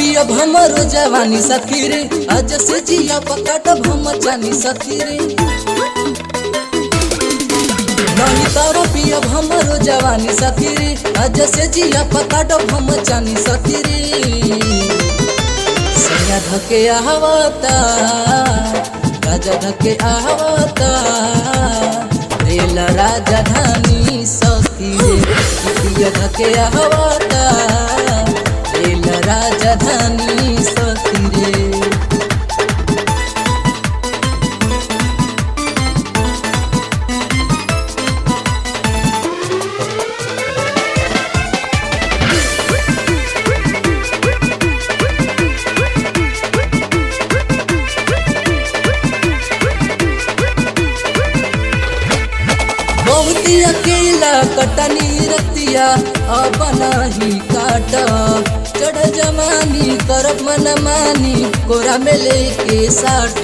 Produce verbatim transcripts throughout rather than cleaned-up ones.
पिया भमरो जवानी सखी रे, आज से जिया पकाट भम जानी सखी रे। नहीं तारा पिया भमरो जवानी सखी रे, आज से जिया पकाट भम जानी सखी रे। सैया धके आवता राजा धके आवता, रेल राजधानी सखी रे। पिया धके आवता रेल राजधानी सखी रे। बहुती अकेला कटनी रतिया अब नहीं काट, चढ़ जमानी करब मन मानी कोरा में लेके साट।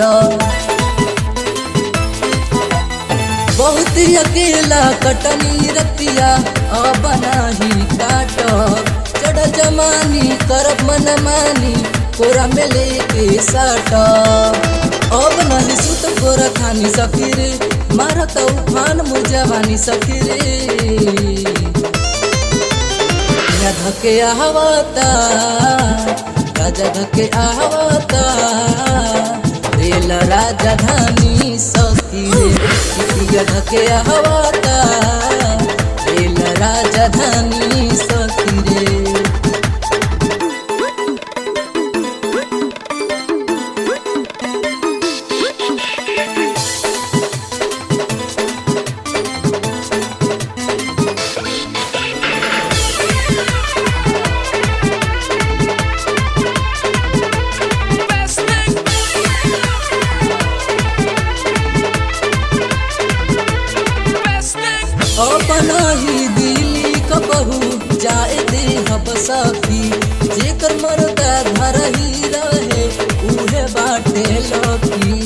बहुती अकेला कटनी रतिया अब नहीं काट, चढ़ जमानी करब मन मानी कोरा में लेके साट। अब नहीं सुत गोरा खानी सखी रे, मारत उफान मुजवानी सखी रे। या धके आवता राजा धके आवता, रेल राजधानी सखी रे। या धके आवता रेल राजधानी सखी रे। अपना ही दिली कबहू जाए दे हब सखी, जेकर मरदा घर ही रहे उहे बाटे लखी।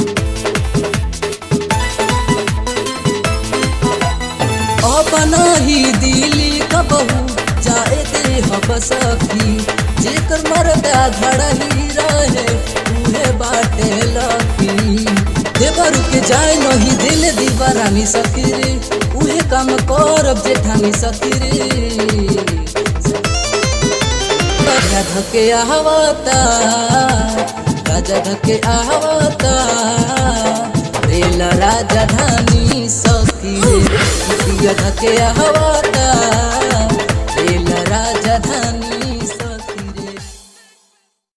अपना ही दिली कबहू जाए दे हब सखी, जेकर मरदा घर ही रहे उहे बाटे लखी। देवर के जाए नहीं दिल दीवारानी सखी रे, उहे काम करब जेठानी सखी रे। राजा धके आवता राजा धके आवता, रेल राजधानी सखी रे। धके आवता रेल राजधानी।